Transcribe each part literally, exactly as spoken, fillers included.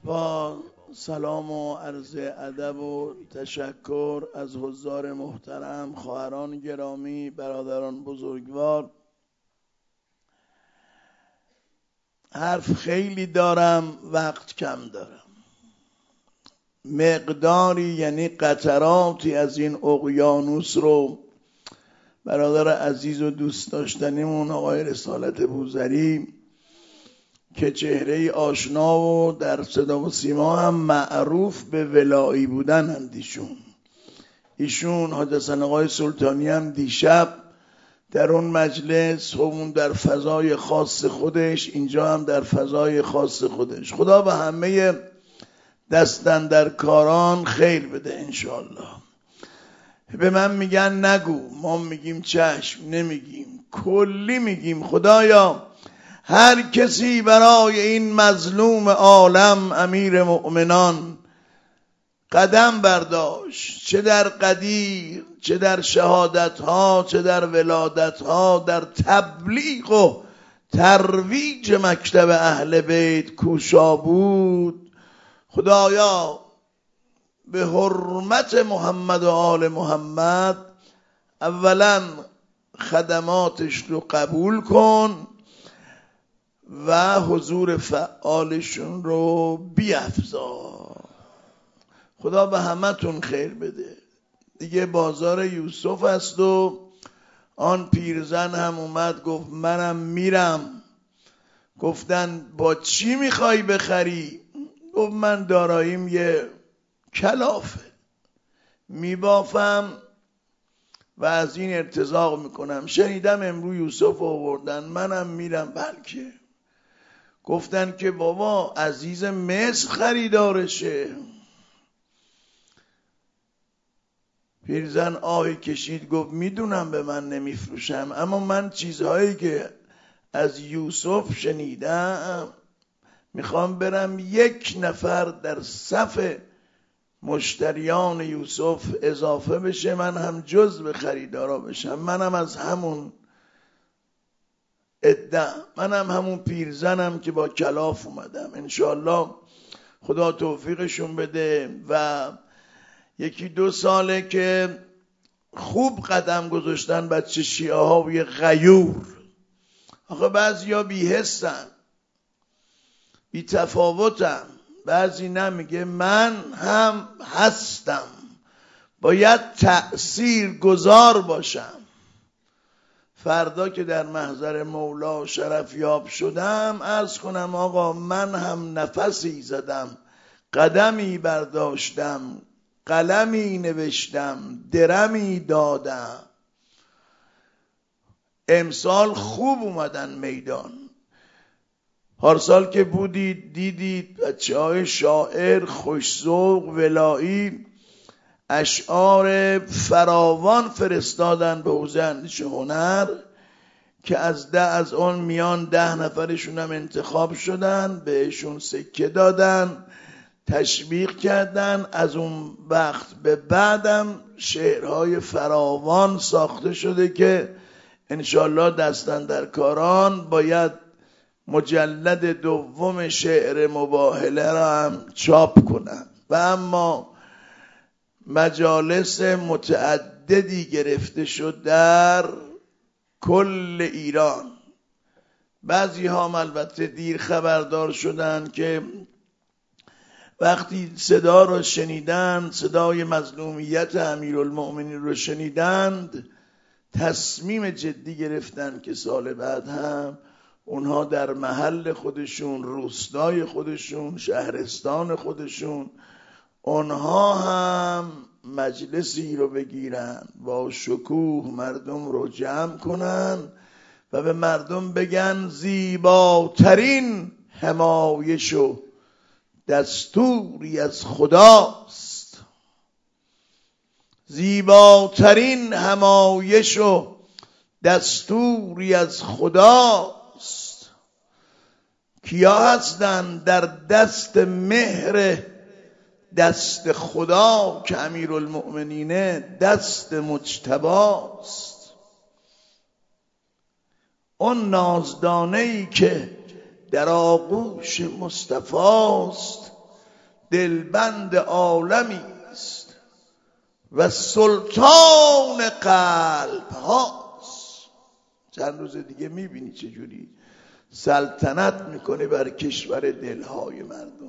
با سلام و عرض ادب و تشکر از حضار محترم، خواهران گرامی، برادران بزرگوار. حرف خیلی دارم، وقت کم دارم. مقداری یعنی قطراتی از این اقیانوس رو برادر عزیز و دوست داشتنیمون آقای رسالت بوذری که چهره آشنا و در صدا و سیما هم معروف به ولایی بودن اندیشون ایشون حاج حسن آقای سلطانی هم دیشب در اون مجلس، همون در فضای خاص خودش، اینجا هم در فضای خاص خودش. خدا به همه دستن در کاران خیر بده انشاءالله. به من میگن نگو، ما میگیم چشم، نمیگیم، کلی میگیم خدایا هر کسی برای این مظلوم عالم امیر مؤمنان قدم برداشت، چه در قدیر، چه در شهادت ها، چه در ولادت ها، در تبلیغ و ترویج مکتب اهل بیت کوشا بود، خدایا به حرمت محمد و آل محمد اولا خدماتش رو قبول کن و حضور فعالشون رو بیفزا. خدا به همتون خیر بده. دیگه بازار یوسف است و آن پیرزن هم اومد گفت منم میرم. گفتن با چی میخوای بخری؟ گفت من داراییم یه کلافه، میبافم و از این ارتزاق میکنم. شنیدم امروز یوسف آوردن، منم میرم. بلکه گفتن که بابا عزیز مصر خریدارشه. پیرزن آهی کشید گفت میدونم به من نمیفروشم، اما من چیزهایی که از یوسف شنیدم میخوام برم یک نفر در صف مشتریان یوسف اضافه بشه، من هم جزو خریدارا بشم. منم از همون عده، منم همون پیرزنم که با کلاف اومدم. انشاءالله خدا توفیقشون بده. و یکی دو ساله که خوب قدم گذاشتن بچه شیعه ها و یه غیور. آخه بعضی ها بی حسن، بی تفاوتن. بعضی نمیگه من هم هستم، باید تأثیر گذار باشم. فردا که در محضر مولا شرفیاب شدم عرض کنم آقا من هم نفسی زدم، قدمی برداشتم، قلمی نوشتم، درمی دادم. امسال خوب اومدن میدان. پارسال که بودید دیدید بچه های شاعر خوش‌ذوق ولایی اشعار فراوان فرستادن به حوزه اندیش هنر که از ده از اون میان ده نفرشون هم انتخاب شدن، بهشون سکه دادن، تشویق کردن. از اون وقت به بعدم شعرهای فراوان ساخته شده که انشالله دستن در کاران باید مجلد دوم شعر مباهله را هم چاپ کنن. و اما مجالس متعددی گرفته شد در کل ایران. بعضی ها البته دیر خبردار شدن که وقتی صدا رو شنیدن، صدای مظلومیت امیرالمؤمنین رو شنیدند، تصمیم جدی گرفتن که سال بعد هم اونها در محل خودشون، روستای خودشون، شهرستان خودشون، اونها هم مجلسی رو بگیرن، با شکوه مردم رو جمع کنن و به مردم بگن زیباترین حمایش و دستوری از خداست. زیباترین حمایش و دستوری از خداست. کیا هستن در دست مهر دست خدا که امیرالمؤمنین دست مجتباست؟ اون نازدانه‌ای که در آغوش مصطفاست دلبند عالمی است و سلطان قلب هاست. چند روز دیگه میبینی چجوری سلطنت میکنه بر کشور دلهای مردم.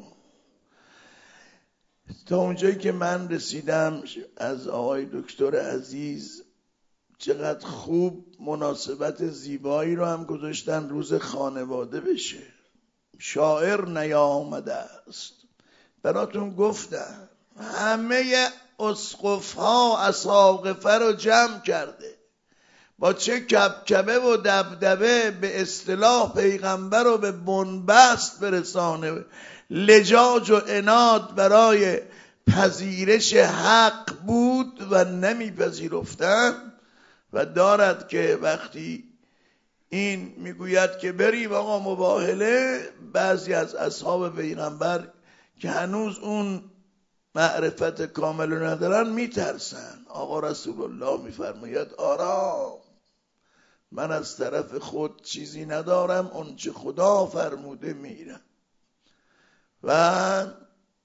تا اونجایی که من رسیدم از آقای دکتر عزیز چقدر خوب مناسبت زیبایی رو هم گذاشتن روز خانواده بشه. شاعر نیامده است، براتون گفتم همه اسقف‌ها اساقفه رو جمع کرده، با چه کبکبه و دبدبه به اصطلاح پیغمبر رو به بنبست برسانه. لجاج و عناد برای پذیرش حق بود و نمیپذیرفتن و دارد که وقتی این میگوید که بریم آقا مباهله، بعضی از اصحاب پیغمبر که هنوز اون معرفت کامل رو ندارن میترسن. آقا رسول الله میفرماید آرام، من از طرف خود چیزی ندارم، اون چه خدا فرموده میرم. و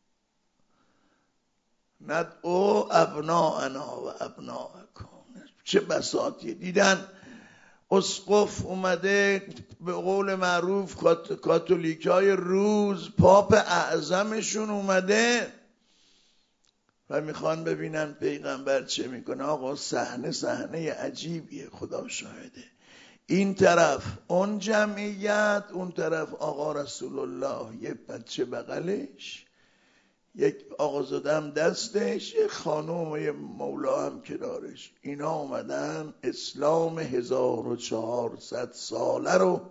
ندعو ابناءنا و ابناءکم. چه بساطیه. دیدن اسقف اومده به قول معروف کاتولیکای روز پاپ اعظمشون اومده و میخوان ببینن پیغمبر چه میکنه. آقا صحنه صحنه عجیبیه، خدا شاهده. این طرف اون جمعیت، اون طرف آقا رسول الله یه بچه بغلش، یک آقازاده هم دستش، یک خانم و یک مولا هم کنارش. اینا اومدن اسلام هزار و چهارصد ساله رو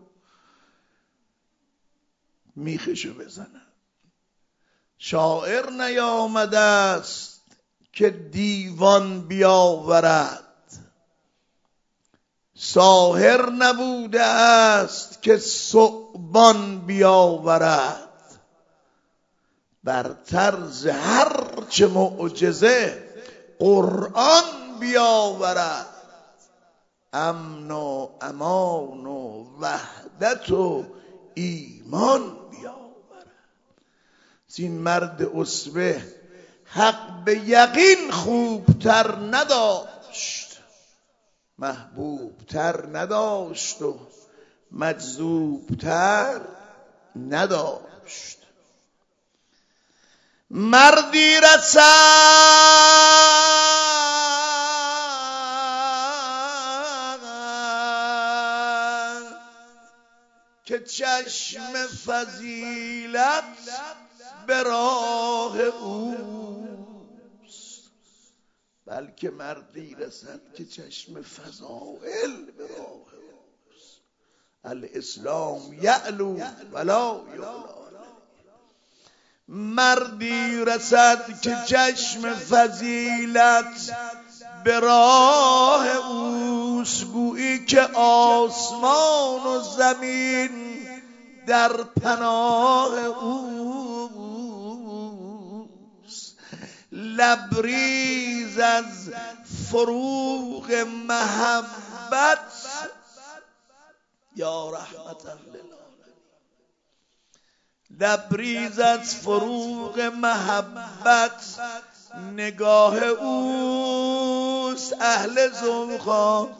میخشو بزنن. شاعر نیامده است که دیوان بیاورد، ساحر نبوده است که ثعبان بیاورد. بر طرز هر چه معجزه قرآن بیاورد، امن و امان و وحدت و ایمان بیاورد. این مرد اسوه حق به یقین خوبتر نداشت، محبوبتر نداشت و مجذوبتر نداشت. مردی رسد که چشم فضیلت به راه اوست. بلکه مردی رسد که چشم فضائل به راه اوست. الاسلام یعلو ولا یعلا. مردی رسد که چشم فضیلت به راه اوست، گویی که آسمان و زمین در پناه اوست. لبریز از فروغ محبت یا رحمت للعالمین. لبریز از فروغ محبت نگاه اوست. اهل زمخان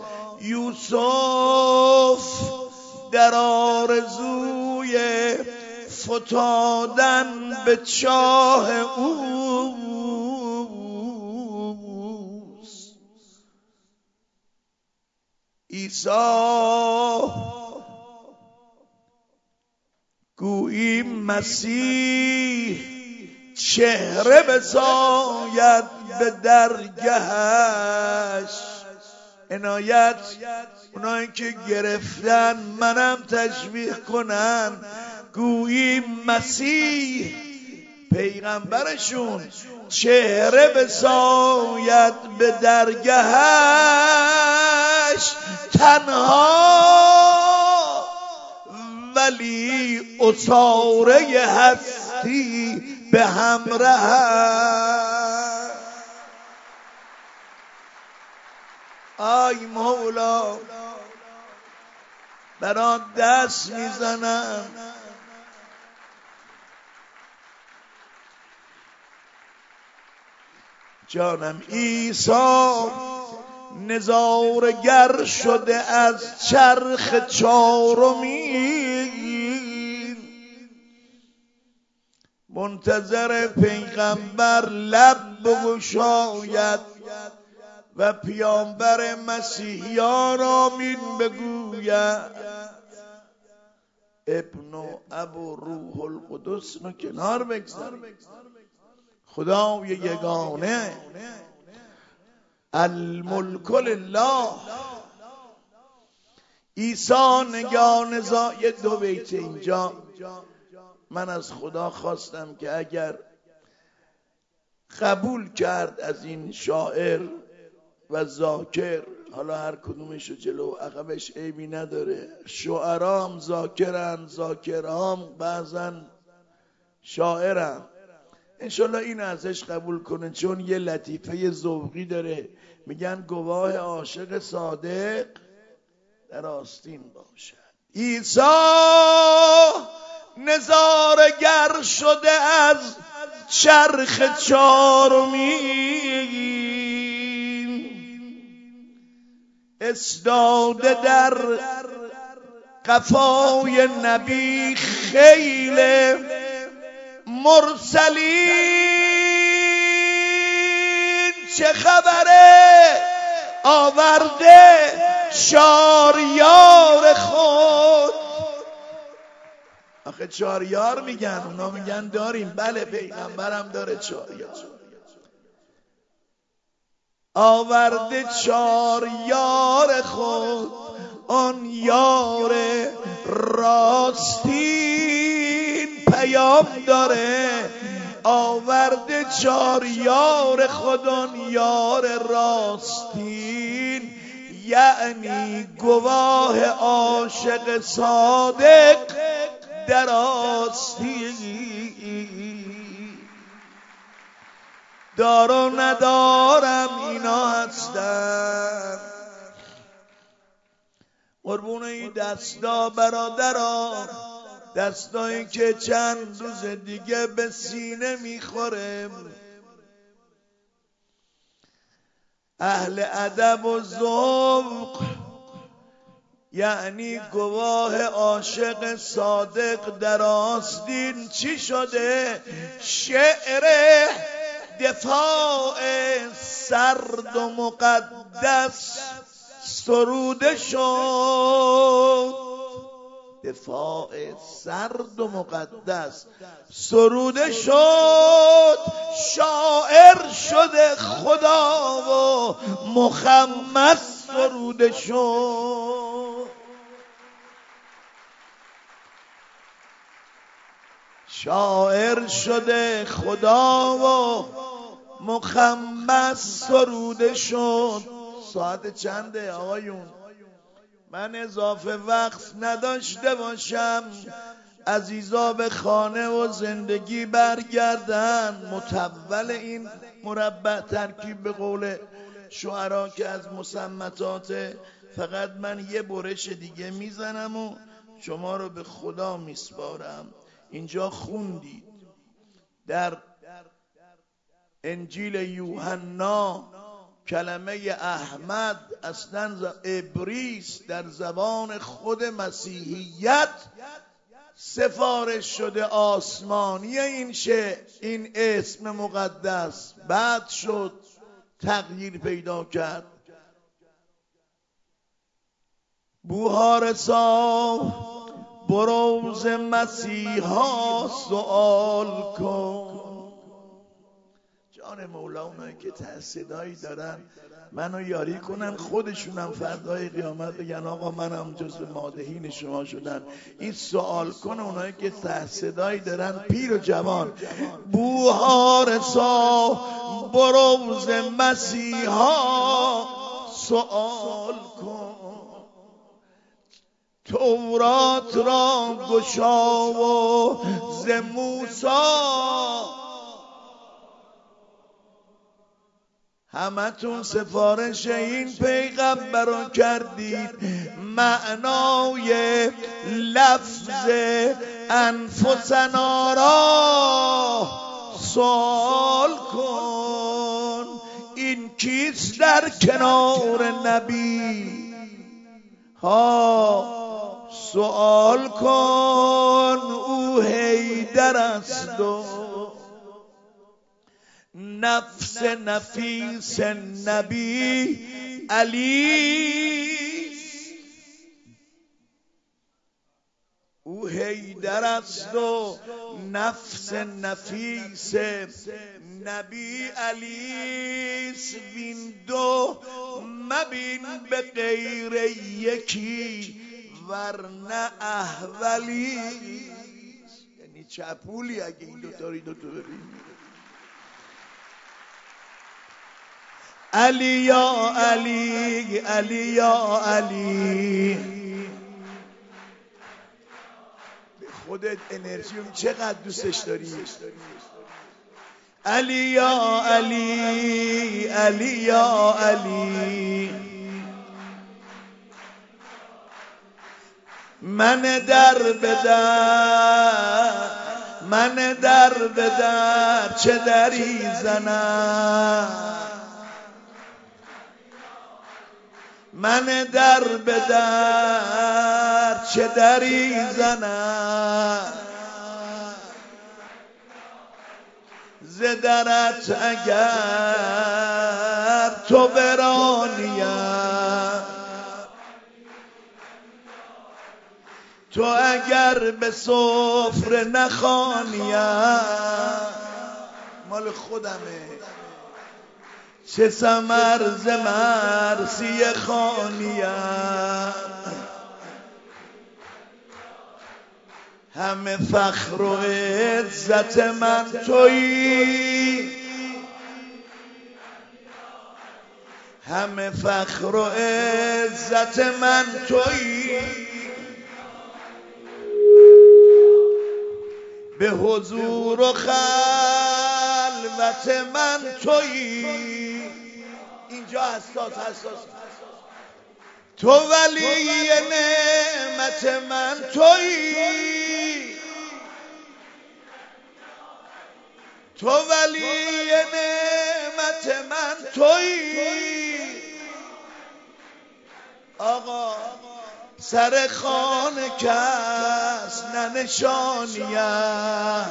یوسف در آرزوی فتادن به چاه اوست. عیسی گویی مسیح چهره بساید به درگهش. عنایت اونایی که گرفتن منم تشبیه کنن، گویی مسیح پیغمبرشون چهره بساید به درگهش. تنها ولی اساره هستی به همراه. آی مولا برات دست میزنم، جانم عیسی نظارگر شده از چرخ چارمین، منتظر پیغمبر لب بگشاید و پیامبر مسیحیان آمین بگوید. ابن و ابو روح القدس رو کنار بگذار، خدای یگانه الملک لله. عیسی نگاه نزای دو بیت اینجا من از خدا خواستم که اگر قبول کرد از این شاعر و ذاکر، حالا هر کدومش جلو و عقبش عیبی نداره، شعرام ذاکرن، ذاکرام بعضا شاعرن، انشالله این ازش قبول کنه، چون یه لطیفه ذوقی داره، میگن گواه عاشق صادق در آستین باشد. عیسی نظارگر شده از چرخ چارمین، استاده در قفای نبی خیل مرسلین. چه خبره آورده شاریار خود، آخه چاریار میگن، اونا میگن داریم، بله پیغمبرم داره چاریار. آورده چاریار خود، آن یار راستین پیام داره. آورده چاریار خود، آن یار راستین، یعنی گواه عاشق صادق در آستین. دار و ندارم اینا هستن. قربون این دستا برادران، دستایی که چند روز دیگه به سینه میخوره. اهل ادب و ذوق یعنی گواه عاشق صادق در آستین. چی شده؟ شعر دفاع سرد و مقدس سروده شد. دفاع سرد و مقدس سروده شد. شاعر شده خدا و مخمس سروده شد. شاعر شده خدا و مخمس سروده شد. ساعت چنده آقایون؟ من اضافه وقت نداشته باشم، عزیزا به خانه و زندگی برگردن. متول این مربع ترکیب به قول شعرا که از مصمتات، فقط من یه برش دیگه میزنم و شما رو به خدا میسپارم. اینجا خوندید در انجیل یوحنا کلمه احمد اصلا عبریست، در زبان خود مسیحیت سفارش شده آسمانی این شعر، این اسم مقدس بعد شد تغییر پیدا کرد. بوهارسا بروز مسیحا سوال کن. جان مولا، اونایی که صدایی دارن منو یاری کنن، خودشونم فردای قیامت بگن آقا منم جزو مادحین شما شدن. این سوال کن اونایی که صدایی دارن، پیر و جوان. بوهارسا بروز مسیحا سوال کن. تورات را گشا و ز موسی. همتون سفارش این پیغمبر رو کردید، معنای لفظ انفسنا را سوال کن. کیست در کنار نبی ها سؤال کن او حیدر است و نفس نفیس نبی علی او حیدر است و نفس نفیس نبی علی وین دو مبین به غیر یکی ورنه احولی. یعنی چپولی اگه این دو تا دو تا ببینی. علی یا علی علی یا علی به خودت انرژی چقدر دوستش داری. علی یا علی علی یا علی من در بدر من در بدر چه دری زنم من در بدر چه دری زنم ز درت اگر تو برانیم تو اگر به سفره نخوانیم مال خودمه چه ثمر ز مرثیه خوانیم همه فخر و عزت من تویی همه فخر و عزت من تویی به حضور و خلوت من تویی. اینجا حساس حساس تو ولی نعمت من تویی تو ولی نعمت من تویی آقا سر خانه کس ننشانیم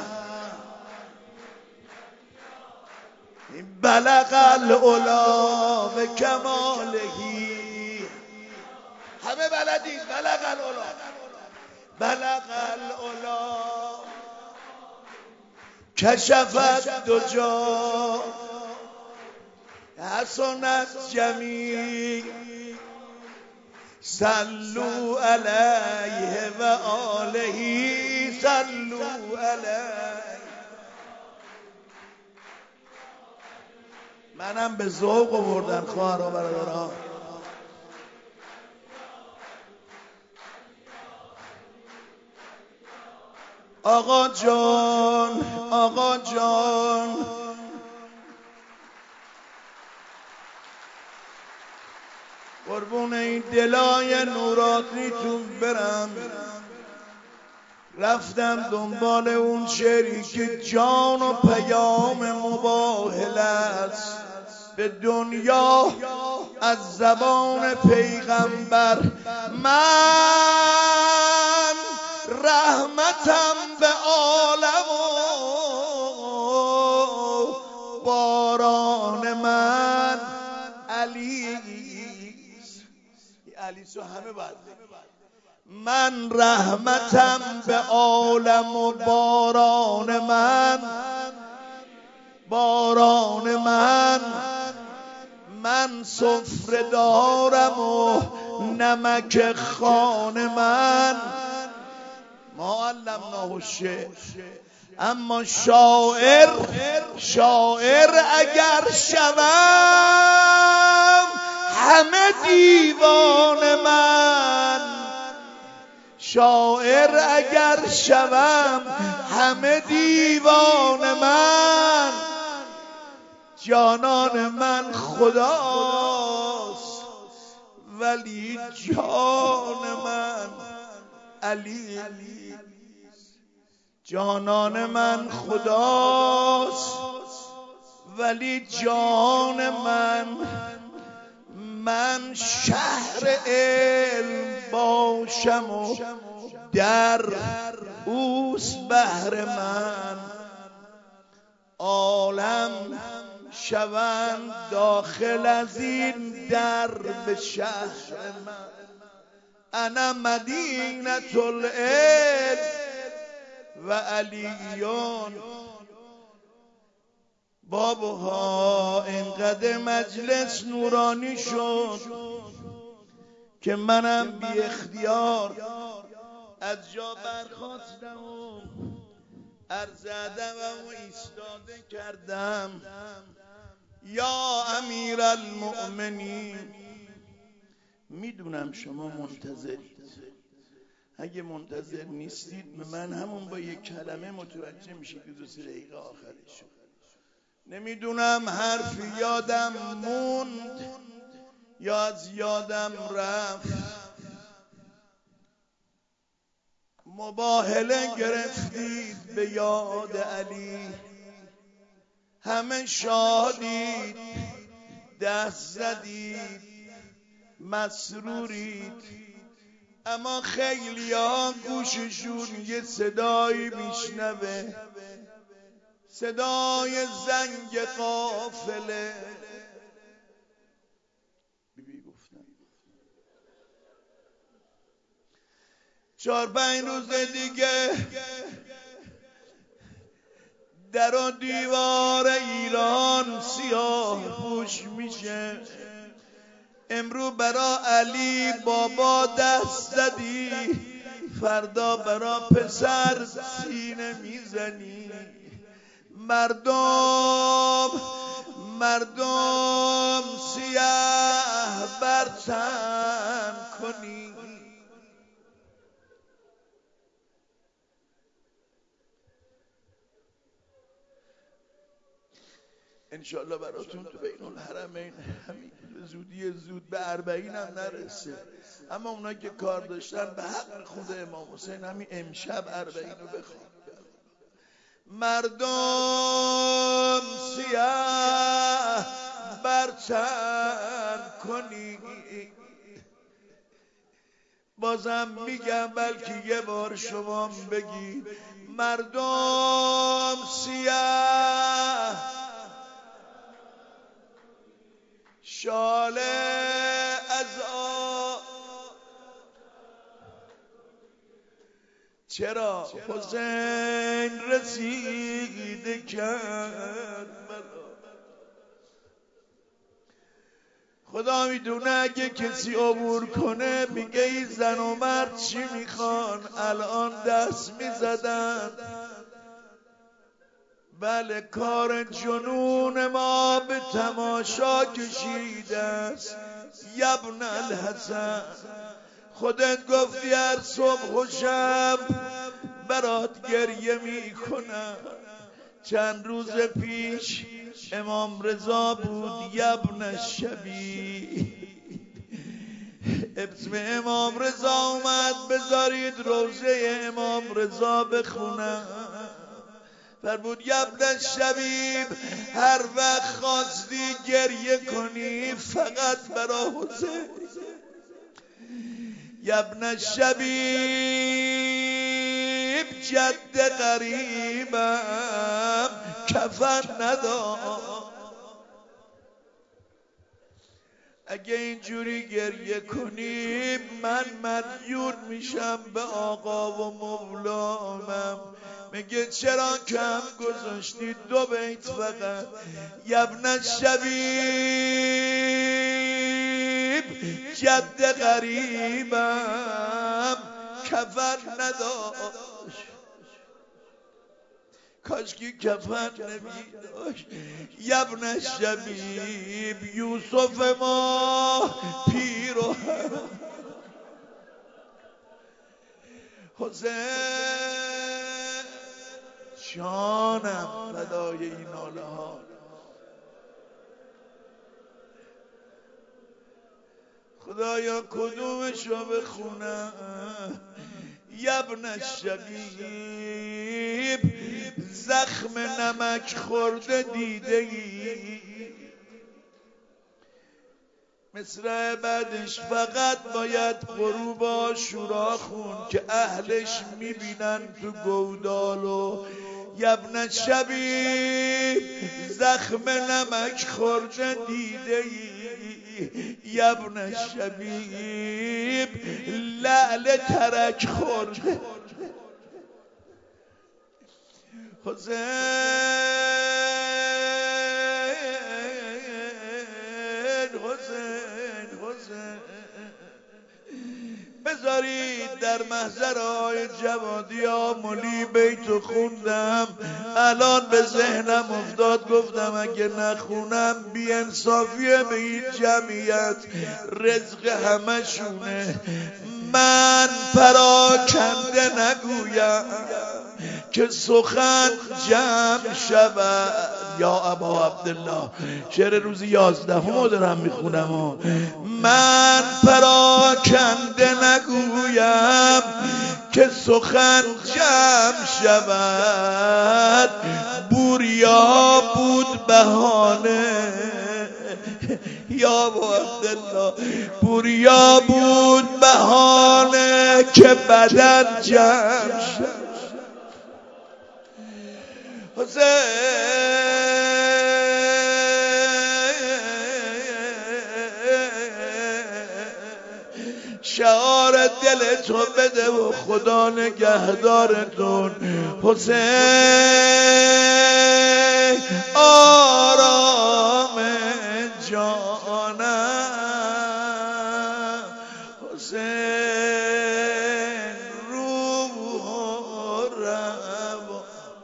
بلغ العلا به کمالهی همه بلدید بلغ العلا بلغ العلا کشفت دو جا حسنت جمیع صلو علیه و آله صلو علیه. منم به ذوق آوردن خواهر و برادران. آقا جان آقا جان قربون این دلای نورانیتون برم. رفتم دنبال اون شعری که جان و پیام مباهله است به دنیا از زبان پیغمبر. من رحمتم به عالم و باران من علی علی سو همه باید من رحمتم به عالم و باران من باران من من سفره دارم و نمک خان من معلمناه الشعر. اما شاعر شاعر اگر شوم همه دیوان من شاعر اگر شوم همه دیوان من جانان من خداست ولی جان من علی. جانان من خداست ولی جان من من شهر علم باشم و در اوست بهر من، عالم شوند داخل از این در به شهر من. انا مدینة العلم و علیون. بابها اینقدر مجلس نورانی شد که منم بی اختیار از جا برخاستم و عرض ادب و ایستاده کردم. یا امیر المؤمنین، میدونم شما منتظرید، اگه منتظر نیستید به من همون با یک کلمه متوجه میشید که دو سه دقیقه آخرش. نمیدونم حرفی یادم موند یا از یادم رفت. مباهله گرفتید به یاد علی، همه شادید، دست زدید، مسرورید، اما خیلی ها گوششون یه صدایی میشنوه، صدای زنگ قافله. بیبی گفتم چهار پنج روز دیگه در و دیوار ایران سیاه پوش میشه. امرو برا علی بابا دست زدی، فردا برا پسر سینه میزنی. مردم مردم سیاه برتن کنی. انشالله براتون تو بین الحرمین همین زودی زود به اربعین هم نرسه، اما اونا که کار داشتن به حق خود امام حسین همین امشب اربعین رو بخوان. مردم سیاه برتن کنی. بازم میگم بلکه یه بار شما بگید مردم سیاه شاله از آب. چرا حسین رسیده کرد خدا میدونه اگه کسی عبور کنه میگه این زن و مرد چی میخوان، الان دست میزدن. بله کار جنون ما به تماشا کشیده است. یبن الحسن خودت گفتی هر صبح و شب برات گریه میکنم. چند روز پیش امام رضا بود. یبن الشبی اسم امام رضا اومد، بذارید روزه امام رضا بخونم. فرمود یبن الشبیب هر وقت خواستی گریه کنی فقط برا حسین. یبن الشبیب جد غریبم کفن ندار. اگه اینجوری گریه کنی من مدیون میشم به آقا و مولامم. میگه چرا کم گذاشتی دو بیت فقط. یبن الشبیب جد غریبم کفن نداشت. کاشکی کفن نمیداشت. یبن الشبیب یوسف ما پیر و حسین جانم فدای این ناله ها. خدایا کدومشو بخونم. یبن الشبیب زخم نمک خورده دیده ای. مصرع بعدش فقط باید غروب عاشورا خون که اهلش میبینن تو گودالو یبن شبیب زخم نمک خورده دیده ای، یبن شبیب لعل ترک خورده. حسین حسین حسین بذارید در محضرهای جوادی آملی بیتو خوندم، الان به ذهنم افتاد گفتم اگه نخونم بی انصافیه به این جمعیت، رزق همه شونه. من پراکنده نگویم که سخن جمع شود. یا ابا عبدالله شعر روز یازدهم دارم میخونم. من پراکنده نگویم که سخن جمع شود، بوریا بود بهانه. یا ابا عبدالله بوریا بود بهانه که بدن جمع شد. شعار دل تو بده و خدا نگهدارتون. حسین آرام جانم، حسین روح و روان،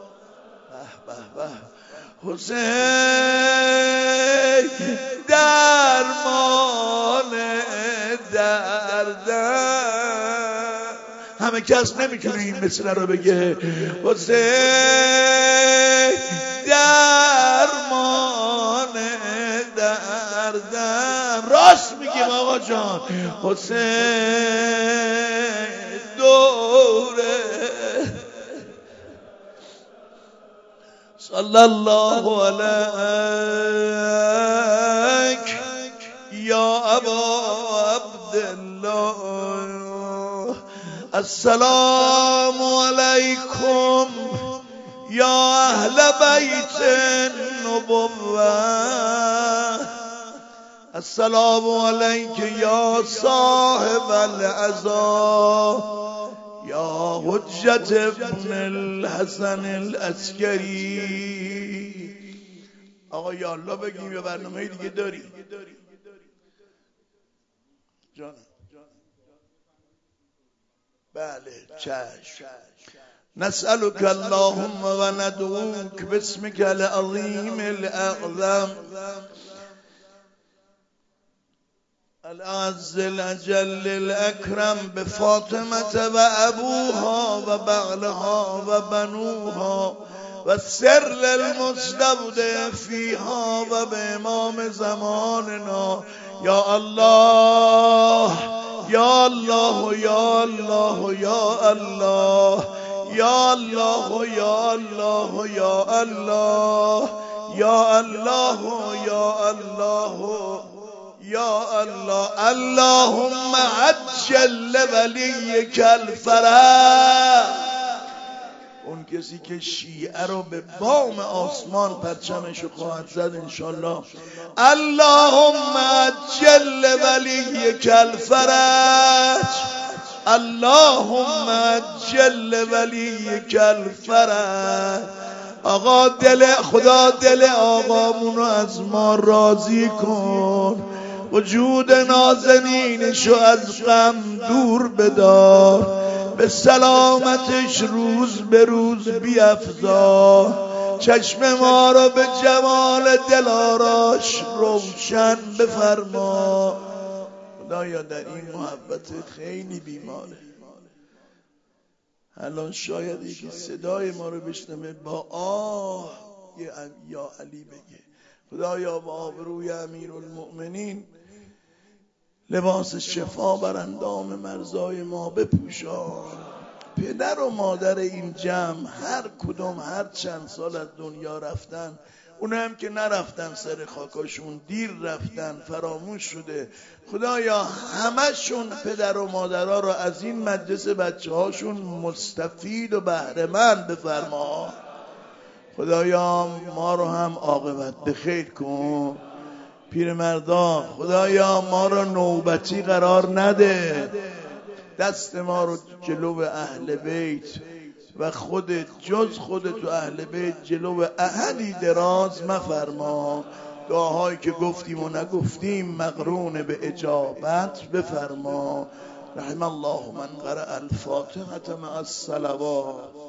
حسین درمان دردم. همه کس نمیتونه این مثل رو بگه. حسین درمان دردم. راست میگیم آقا جان. حسین دوره صلی الله علیک یا ابا عبدالله. السلام علیکم یا اهل بیت النبوة. السلام علیک یا صاحب العزا یا حجت ابن الحسن العسکری. آقا یا الله بگیم یا برنامه دیگه داری؟ جانم بله چشم. نسألك اللهم و ندعوك باسمك العظیم الاعظم الأعز الأجل الأكرم بفاطمة و ابوها و بعلها و بنوها و السر المستودع فيها و به امام زماننا. یا الله یا الله یا الله یا الله یا الله یا الله یا الله یا الله یا الله یا الله. اللهم عجل ولیک الفرج. اون کسی که شیعه رو به بام آسمان پرچمشو خواهد زد انشالله. اللهم عجل ولیک الفرج. اللهم عجل ولیک الفرج. آقا دل خدا دل آقامونو از ما راضی کن، وجود نازنینشو از غم دور بدار، به سلامتش روز به روز بیفزا، چشم ما رو به جمال دلاراش روشن بفرما. خدایا در این محبت خیلی بیماره. الان شاید یکی صدای ما رو بشنوه با آه یا علی بگه. خدایا با آبروی امیرالمؤمنین لباس شفا بر اندام مرزای ما بپوشان. پدر و مادر این جمع هر کدوم هر چند سال از دنیا رفتن، اون هم که نرفتن سر خاکاشون، دیر رفتن، فراموش شده. خدایا همشون پدر و مادرها رو از این مجلس بچه هاشون مستفید و بهره‌مند بفرما. خدایا ما رو هم عاقبت بخیر کن. پیرمردا خدایا ما رو نوبتی قرار نده، دست ما رو جلو اهل بیت و خودت جز خودت و اهل بیت جلو احدی دراز مفرما. دعاهایی که گفتیم و نگفتیم مقرون به اجابت بفرما. رحم الله من قرأ الفاتحة مع الصلوات.